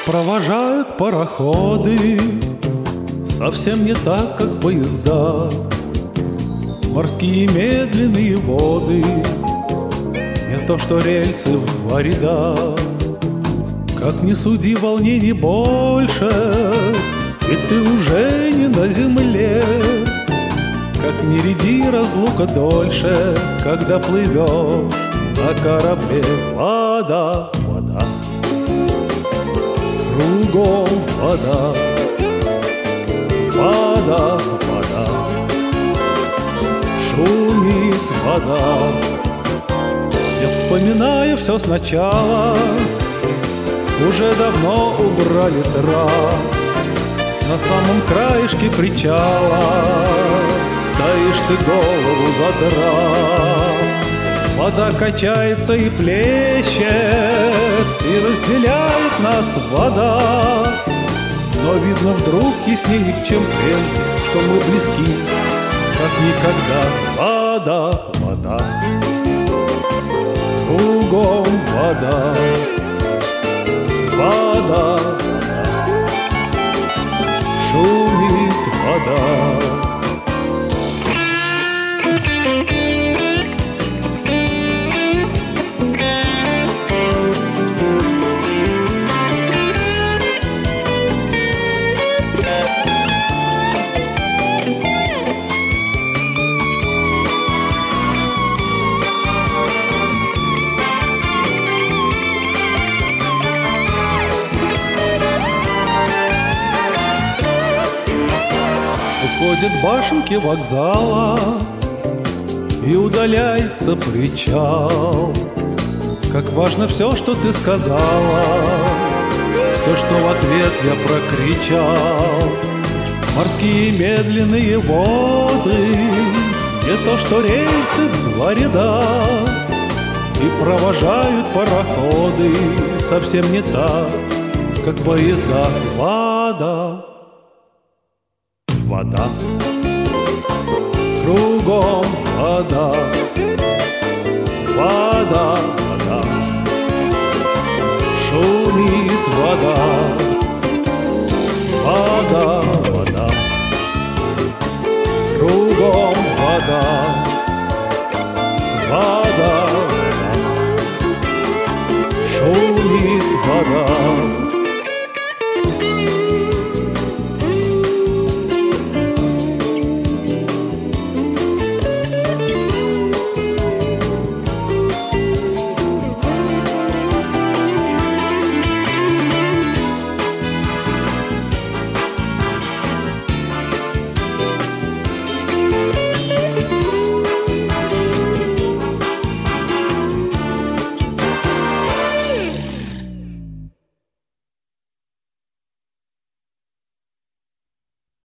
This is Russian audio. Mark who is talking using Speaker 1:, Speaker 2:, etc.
Speaker 1: Провожают пароходы совсем не так, как поезда. Морские медленные воды, не то что рельсы в два ряда. Как ни суди, волнений больше, и ты уже не на земле. Как ни ряди, разлука дольше, когда плывешь на корабле. Вода, вода, кругом вода, вода, вода, шумит вода. Я вспоминаю все сначала, уже давно убрали трап. На самом краешке причала стоишь ты, голову задрав. Вода качается и плещет, и разделяет нас вода. Но видно вдруг яснее, чем прежде, что мы близки, как никогда. Вода, вода, кругом вода, вода, вода, шумит вода. Уходят башенки вокзала, и удаляется причал. Как важно все, что ты сказала, все, что в ответ я прокричал. Морские медленные воды, не то что рельсы в два ряда. И провожают пароходы совсем не так, как поезда. Вода, вода, кругом вода, вода, вода, шумит